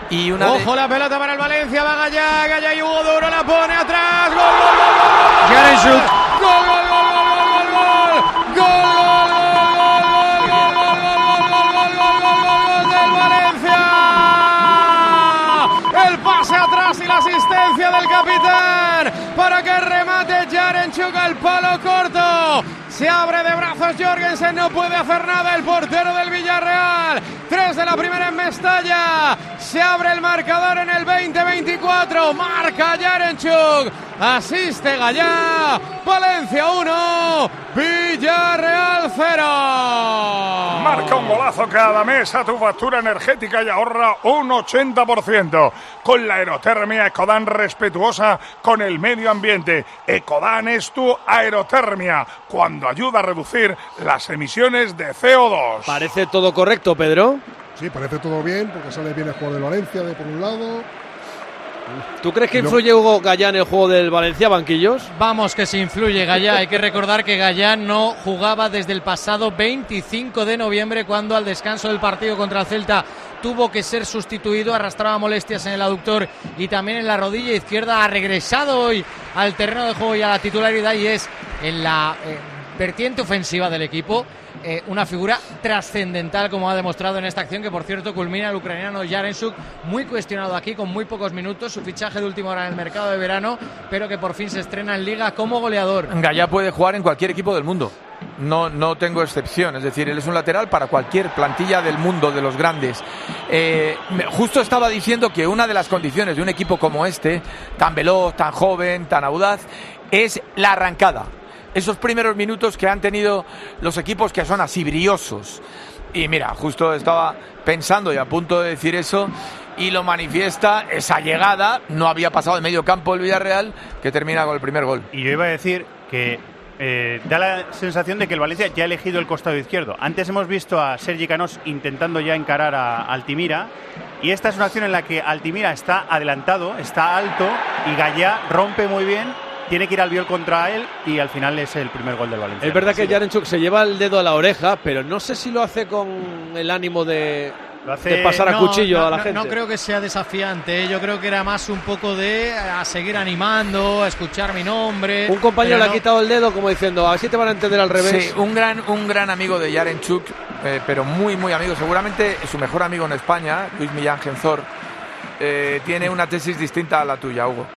Y Ojo la pelota para el Valencia, va Gallá y Hugo Duro la pone atrás. Gol, gol, gol, gol, gol. Yaremchuk. Gol, gol, gol, gol, gol, gol, gol del Valencia. El pase atrás y la asistencia del capitán para que remate Yaremchuk al palo corto. Se abre de brazos Jorgensen, no puede hacer nada el portero del Villarreal. 3 de la primera en Mestalla. Se abre el marcador en el 20-24. Marca Yaremchuk. Asiste Gallá. Valencia 1. Villarreal 0. Marca un golazo cada mes a tu factura energética y ahorra un 80%. Con la aerotermia Ecodan, respetuosa con el medio ambiente. Ecodan es tu aerotermia, cuando ayuda a reducir las emisiones de CO2. Parece todo correcto, Pedro. Sí, parece todo bien, porque sale bien el jugador del Valencia, de por un lado. ¿Tú crees que influye Hugo Gallá en el juego del Valencia, banquillos? Vamos, que se influye Gallá. Hay que recordar que Gallá no jugaba desde el pasado 25 de noviembre, cuando al descanso del partido contra el Celta tuvo que ser sustituido, arrastraba molestias en el aductor y también en la rodilla izquierda. Ha regresado hoy al terreno de juego y a la titularidad, y es en la vertiente ofensiva del equipo una figura trascendental, como ha demostrado en esta acción, que por cierto culmina el ucraniano Yaremchuk, muy cuestionado aquí, con muy pocos minutos, su fichaje de última hora en el mercado de verano, pero que por fin se estrena en Liga como goleador. Gallá puede jugar en cualquier equipo del mundo. No tengo excepción, es decir, él es un lateral para cualquier plantilla del mundo, de los grandes. Justo estaba diciendo que una de las condiciones de un equipo como este, tan veloz, tan joven, tan audaz, es la arrancada. Esos primeros minutos que han tenido los equipos que son así briosos. Y mira, justo estaba pensando y a punto de decir eso, y lo manifiesta esa llegada. No había pasado de medio campo el Villarreal, que termina con el primer gol. Y yo iba a decir que da la sensación de que el Valencia ya ha elegido el costado izquierdo. Antes hemos visto a Sergi Canós intentando ya encarar a Altimira, y esta es una acción en la que Altimira está adelantado, está alto, y Gallá rompe muy bien. Tiene que ir Albiol contra él y al final es el primer gol del Valencia. Es verdad que Yaremchuk se lleva el dedo a la oreja, pero no sé si lo hace con el ánimo de pasar a cuchillo a la gente. No creo que sea desafiante, yo creo que era más un poco de a seguir animando, a escuchar mi nombre. Un compañero le ha quitado el dedo como diciendo, a ver si te van a entender al revés. Sí, un gran amigo de Yaremchuk, pero muy amigo, seguramente su mejor amigo en España, Luis Millán Genzor, tiene una tesis distinta a la tuya, Hugo.